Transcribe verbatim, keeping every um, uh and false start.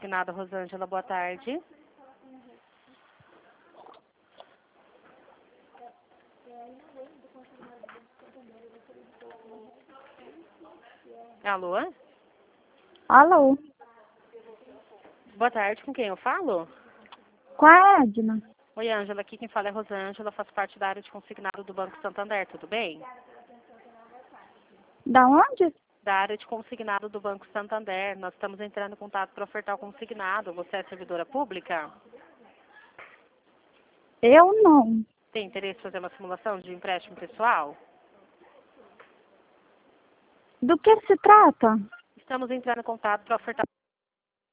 consignado, Rosângela, boa tarde. Alô? Alô? Boa tarde, com quem eu falo? Qual é a Edna? Oi, Ângela, aqui quem fala é Rosângela, faço parte da área de consignado do Banco Santander, tudo bem? Da onde? Da área de consignado do Banco Santander, nós estamos entrando em contato para ofertar o consignado. Você é servidora pública? Eu não. Tem interesse em fazer uma simulação de empréstimo pessoal? Do que se trata? Estamos entrando em contato para ofertar